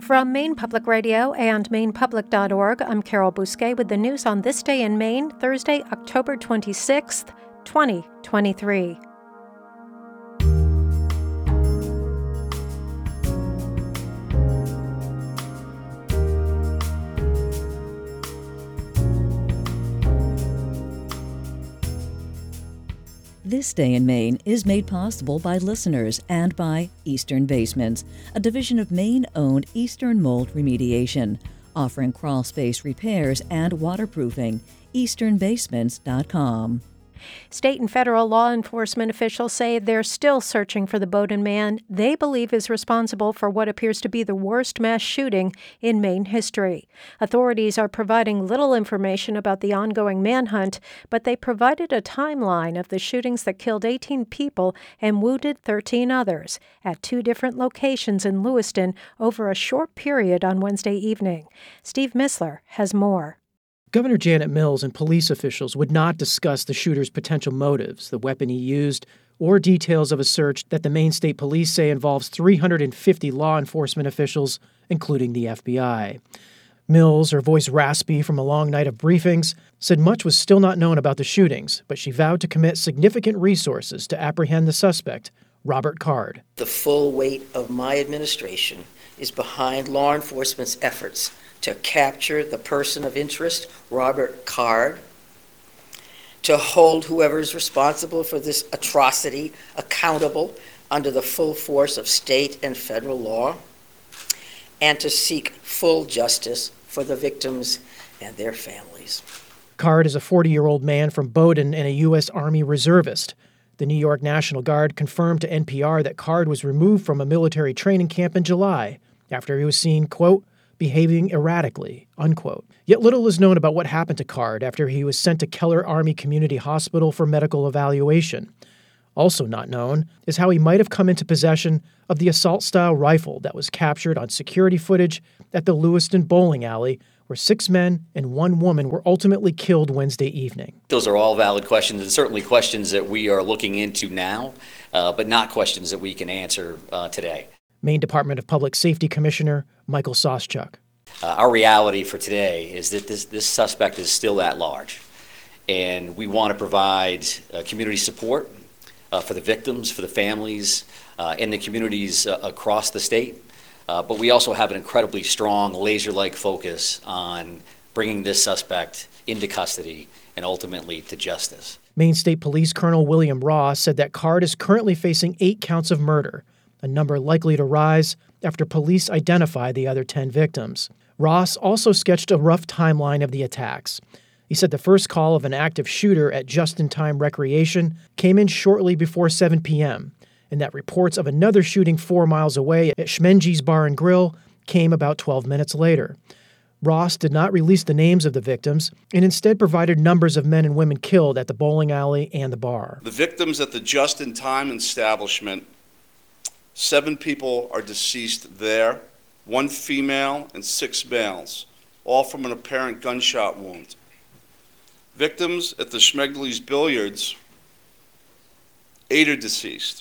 From Maine Public Radio and MainePublic.org, I'm Carol Bousquet with the news on this day in Maine, Thursday, October 26th, 2023. This Day in Maine is made possible by listeners and by Eastern Basements, a division of Maine-owned Eastern Mold Remediation, offering crawl space repairs and waterproofing. EasternBasements.com. State and federal law enforcement officials say they're still searching for the Bowdoin man they believe is responsible for what appears to be the worst mass shooting in Maine history. Authorities are providing little information about the ongoing manhunt, but they provided a timeline of the shootings that killed 18 people and wounded 13 others at two different locations in Lewiston over a short period on Wednesday evening. Steve Missler has more. Governor Janet Mills and police officials would not discuss the shooter's potential motives, the weapon he used, or details of a search that the Maine State Police say involves 350 law enforcement officials, including the FBI. Mills, her voice raspy from a long night of briefings, said much was still not known about the shootings, but she vowed to commit significant resources to apprehend the suspect, Robert Card. The full weight of my administration is behind law enforcement's efforts to capture the person of interest, Robert Card, to hold whoever is responsible for this atrocity accountable under the full force of state and federal law, and to seek full justice for the victims and their families. Card is a 40-year-old man from Bowdoin and a U.S. Army reservist. The New York National Guard confirmed to NPR that Card was removed from a military training camp in July after he was seen, quote, behaving erratically, unquote. Yet little is known about what happened to Card after he was sent to Keller Army Community Hospital for medical evaluation. Also not known is how he might have come into possession of the assault-style rifle that was captured on security footage at the Lewiston bowling alley, where 6 men and 1 woman were ultimately killed Wednesday evening. Those are all valid questions, and certainly questions that we are looking into now, but not questions that we can answer today. Maine Department of Public Safety Commissioner Michael Soschuk. Our reality for today is that this suspect is still at large, and we want to provide community support for the victims, for the families, and the communities across the state. But we also have an incredibly strong, laser-like focus on bringing this suspect into custody and ultimately to justice. Maine State Police Colonel William Ross said that Card is currently facing 8 counts of murder, a number likely to rise after police identify the other 10 victims. Ross also sketched a rough timeline of the attacks. He said the first call of an active shooter at Just-in-Time Recreation came in shortly before 7 p.m., and that reports of another shooting 4 miles away at Schmenge's Bar and Grill came about 12 minutes later. Ross did not release the names of the victims and instead provided numbers of men and women killed at the bowling alley and the bar. The victims at the Just-in-Time establishment, 7 people are deceased there, 1 female and 6 males, all from an apparent gunshot wound. Victims at the Schmegleys Billiards, 8 are deceased.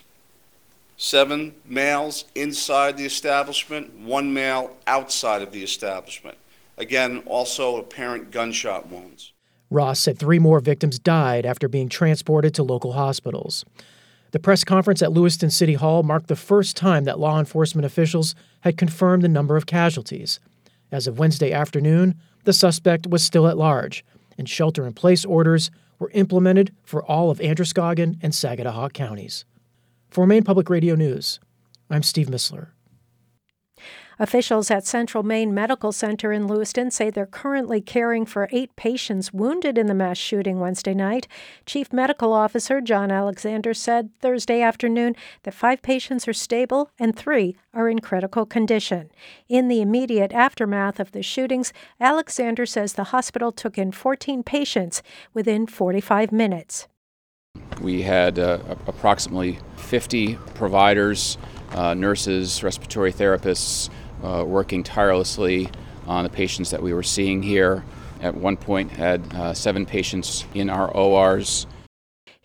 7 males inside the establishment, 1 male outside of the establishment. Again, also apparent gunshot wounds. Ross said 3 more victims died after being transported to local hospitals. The press conference at Lewiston City Hall marked the first time that law enforcement officials had confirmed the number of casualties. As of Wednesday afternoon, the suspect was still at large, and shelter-in-place orders were implemented for all of Androscoggin and Saginaw counties. For Maine Public Radio News, I'm Steve Missler. Officials at Central Maine Medical Center in Lewiston say they're currently caring for 8 patients wounded in the mass shooting Wednesday night. Chief Medical Officer John Alexander said Thursday afternoon that 5 patients are stable and 3 are in critical condition. In the immediate aftermath of the shootings, Alexander says the hospital took in 14 patients within 45 minutes. We had approximately 50 providers, nurses, respiratory therapists, working tirelessly on the patients that we were seeing here. At one point had 7 patients in our ORs.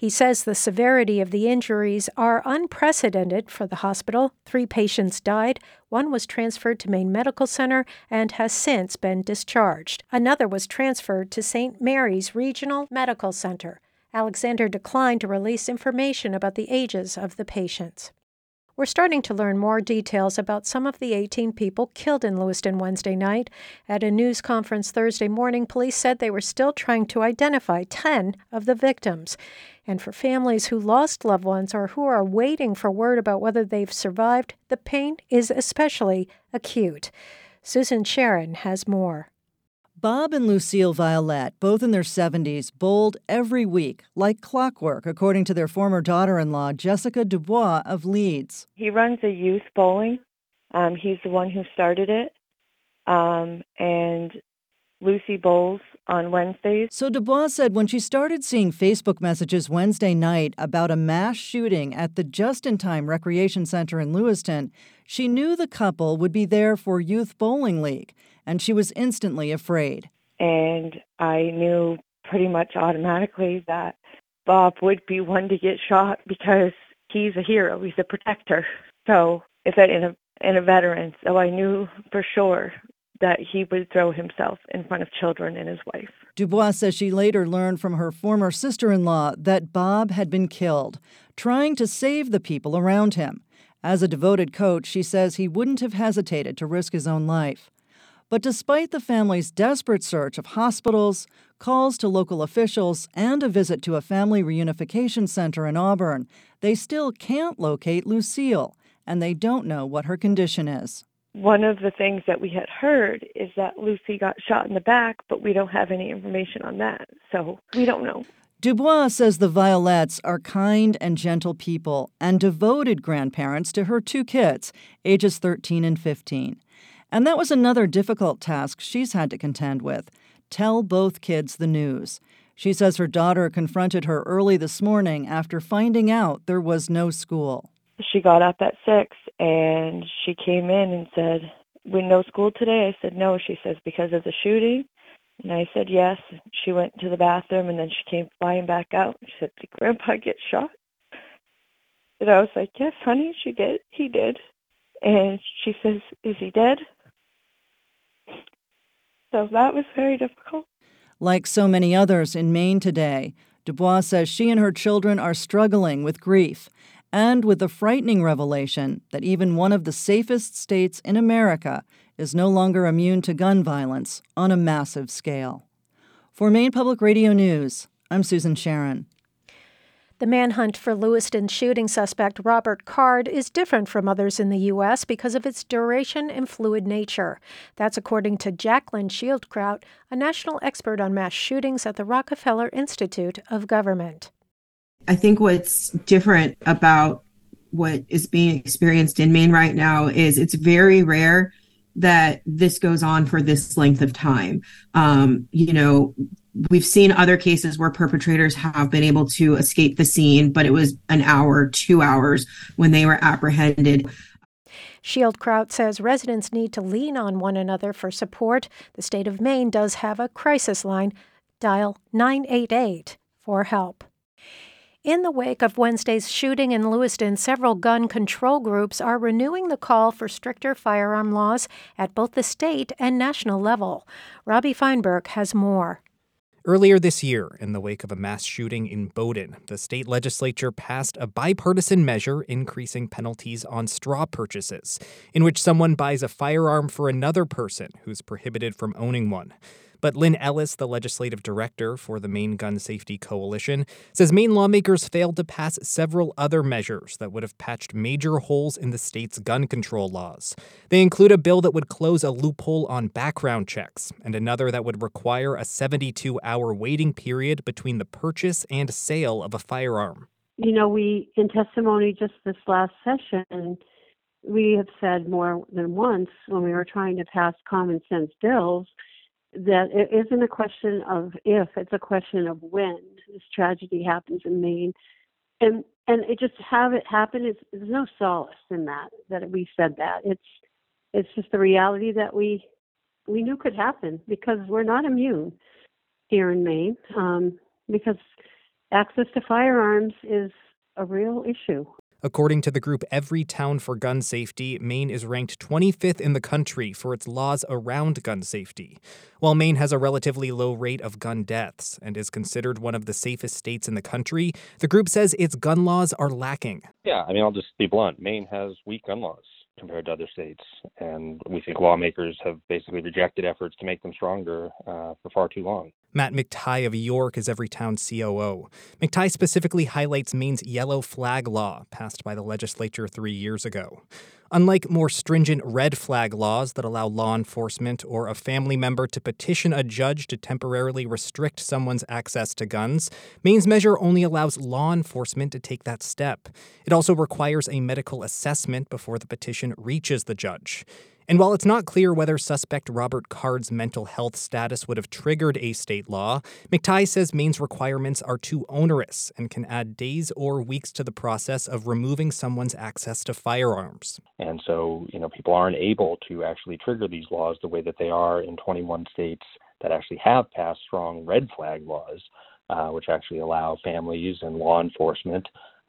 He says the severity of the injuries are unprecedented for the hospital. 3 patients died. 1 was transferred to Maine Medical Center and has since been discharged. Another was transferred to St. Mary's Regional Medical Center. Alexander declined to release information about the ages of the patients. We're starting to learn more details about some of the 18 people killed in Lewiston Wednesday night. At a news conference Thursday morning, police said they were still trying to identify 10 of the victims. And for families who lost loved ones or who are waiting for word about whether they've survived, the pain is especially acute. Susan Sharon has more. Bob and Lucille Violette, both in their 70s, bowled every week, like clockwork, according to their former daughter-in-law, Jessica Dubois of Leeds. He runs a youth bowling. He's the one who started it. And Lucy bowls on Wednesdays. So Dubois said when she started seeing Facebook messages Wednesday night about a mass shooting at the Just-in-Time Recreation Center in Lewiston, she knew the couple would be there for Youth Bowling League, and she was instantly afraid. And I knew pretty much automatically that Bob would be one to get shot because he's a hero. He's a protector. So and a veteran. So I knew for sure that he would throw himself in front of children and his wife. Dubois says she later learned from her former sister-in-law that Bob had been killed, trying to save the people around him. As a devoted coach, she says he wouldn't have hesitated to risk his own life. But despite the family's desperate search of hospitals, calls to local officials, and a visit to a family reunification center in Auburn, they still can't locate Lucille, and they don't know what her condition is. One of the things that we had heard is that Lucy got shot in the back, but we don't have any information on that, so we don't know. Dubois says the Violettes are kind and gentle people and devoted grandparents to her 2 kids, ages 13 and 15. And that was another difficult task she's had to contend with: tell both kids the news. She says her daughter confronted her early this morning after finding out there was no school. She got up at 6 and she came in and said, "We no school today?" I said, "No." She says, "Because of the shooting?" And I said, "Yes." She went to the bathroom and then she came flying back out. She said, "Did Grandpa get shot?" And I was like, "Yes, honey, she did. He did." And she says, "Is he dead?" So that was very difficult. Like so many others in Maine today, Dubois says she and her children are struggling with grief and with the frightening revelation that even one of the safest states in America is no longer immune to gun violence on a massive scale. For Maine Public Radio News, I'm Susan Sharon. The manhunt for Lewiston shooting suspect Robert Card is different from others in the U.S. because of its duration and fluid nature. That's according to Jacqueline Shieldkraut, a national expert on mass shootings at the Rockefeller Institute of Government. I think what's different about what is being experienced in Maine right now is it's very rare that this goes on for this length of time. We've seen other cases where perpetrators have been able to escape the scene, but it was an hour, 2 hours when they were apprehended. Shieldkraut says residents need to lean on one another for support. The state of Maine does have a crisis line. Dial 988 for help. In the wake of Wednesday's shooting in Lewiston, several gun control groups are renewing the call for stricter firearm laws at both the state and national level. Robbie Feinberg has more. Earlier this year, in the wake of a mass shooting in Bowdoin, the state legislature passed a bipartisan measure increasing penalties on straw purchases, in which someone buys a firearm for another person who's prohibited from owning one. But Lynn Ellis, the legislative director for the Maine Gun Safety Coalition, says Maine lawmakers failed to pass several other measures that would have patched major holes in the state's gun control laws. They include a bill that would close a loophole on background checks, and another that would require a 72-hour waiting period between the purchase and sale of a firearm. We, in testimony just this last session, we have said more than once when we were trying to pass common sense bills that it isn't a question of if, it's a question of when this tragedy happens in Maine. And it just have it happen, there's no solace in that we said that. It's just the reality that we knew could happen because we're not immune here in Maine, because access to firearms is a real issue. According to the group Everytown for Gun Safety, Maine is ranked 25th in the country for its laws around gun safety. While Maine has a relatively low rate of gun deaths and is considered one of the safest states in the country, the group says its gun laws are lacking. Yeah, I'll just be blunt. Maine has weak gun laws compared to other states, and we think lawmakers have basically rejected efforts to make them stronger for far too long. Matt McTighe of York is Everytown's COO. McTighe specifically highlights Maine's yellow flag law, passed by the legislature 3 years ago. Unlike more stringent red flag laws that allow law enforcement or a family member to petition a judge to temporarily restrict someone's access to guns, Maine's measure only allows law enforcement to take that step. It also requires a medical assessment before the petition reaches the judge. And while it's not clear whether suspect Robert Card's mental health status would have triggered a state law, McTighe says Maine's requirements are too onerous and can add days or weeks to the process of removing someone's access to firearms. And so, people aren't able to actually trigger these laws the way that they are in 21 states that actually have passed strong red flag laws, which actually allow families and law enforcement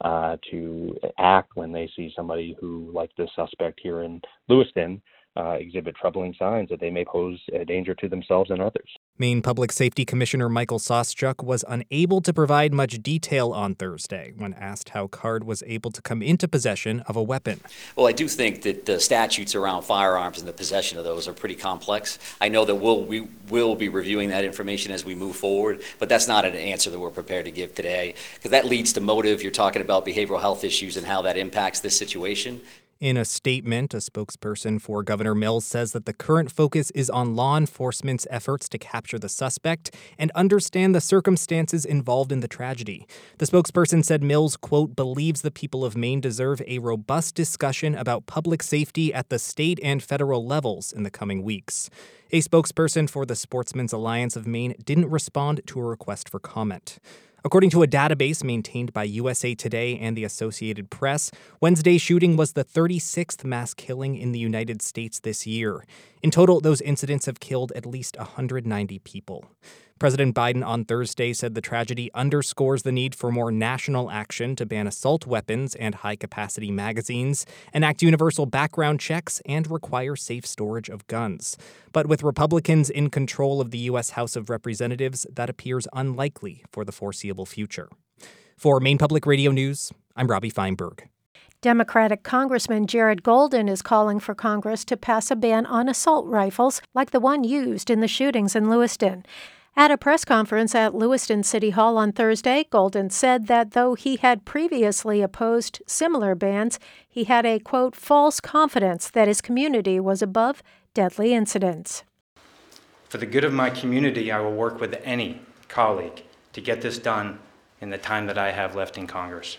to act when they see somebody who, like the suspect here in Lewiston, exhibit troubling signs that they may pose a danger to themselves and others. Maine Public Safety Commissioner Michael Sawchuk was unable to provide much detail on Thursday when asked how Card was able to come into possession of a weapon. Well, I do think that the statutes around firearms and the possession of those are pretty complex. I know that we will be reviewing that information as we move forward, but that's not an answer that we're prepared to give today, because that leads to motive. You're talking about behavioral health issues and how that impacts this situation. In a statement, a spokesperson for Governor Mills says that the current focus is on law enforcement's efforts to capture the suspect and understand the circumstances involved in the tragedy. The spokesperson said Mills, quote, believes the people of Maine deserve a robust discussion about public safety at the state and federal levels in the coming weeks. A spokesperson for the Sportsmen's Alliance of Maine didn't respond to a request for comment. According to a database maintained by USA Today and the Associated Press, Wednesday's shooting was the 36th mass killing in the United States this year. In total, those incidents have killed at least 190 people. President Biden on Thursday said the tragedy underscores the need for more national action to ban assault weapons and high-capacity magazines, enact universal background checks, and require safe storage of guns. But with Republicans in control of the U.S. House of Representatives, that appears unlikely for the foreseeable future. For Maine Public Radio News, I'm Robbie Feinberg. Democratic Congressman Jared Golden is calling for Congress to pass a ban on assault rifles like the one used in the shootings in Lewiston. At a press conference at Lewiston City Hall on Thursday, Golden said that though he had previously opposed similar bans, he had a, quote, false confidence that his community was above deadly incidents. For the good of my community, I will work with any colleague to get this done in the time that I have left in Congress.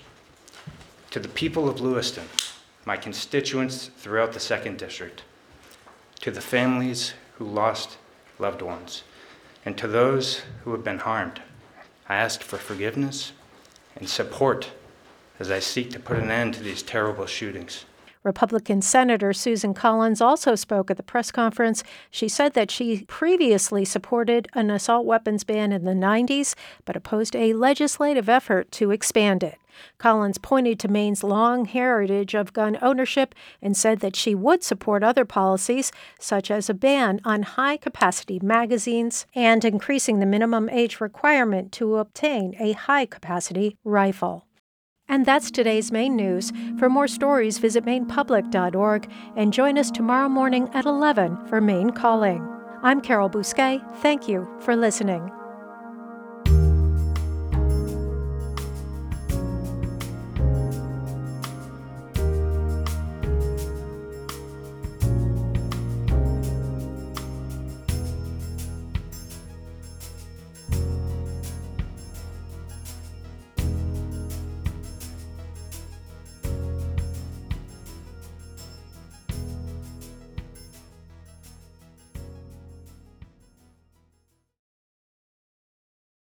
To the people of Lewiston, my constituents throughout the 2nd District, to the families who lost loved ones, and to those who have been harmed, I ask for forgiveness and support as I seek to put an end to these terrible shootings. Republican Senator Susan Collins also spoke at the press conference. She said that she previously supported an assault weapons ban in the 90s, but opposed a legislative effort to expand it. Collins pointed to Maine's long heritage of gun ownership and said that she would support other policies, such as a ban on high-capacity magazines and increasing the minimum age requirement to obtain a high-capacity rifle. And that's today's Maine News. For more stories, visit mainepublic.org and join us tomorrow morning at 11 for Maine Calling. I'm Carol Bousquet. Thank you for listening.